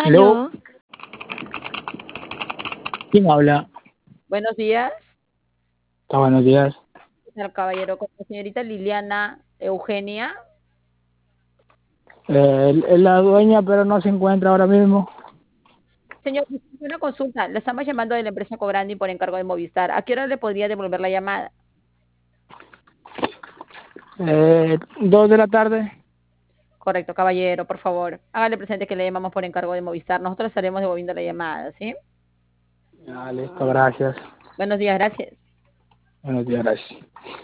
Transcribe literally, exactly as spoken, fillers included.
Hello, Aló, ¿quién habla? Buenos días, Está buenos días. señor caballero, con la señorita Liliana Eugenia. Eh, es la dueña, pero no se encuentra ahora mismo. Señor, una consulta. Le estamos llamando de la empresa Cobrandi por encargo de Movistar. ¿A qué hora le podría devolver la llamada? Eh, dos de la tarde. Correcto, caballero, por favor. Hágale presente que le llamamos por encargo de Movistar. Nosotros estaremos devolviendo la llamada, ¿sí? Ah, listo, gracias. Buenos días, gracias. Buenos días, gracias.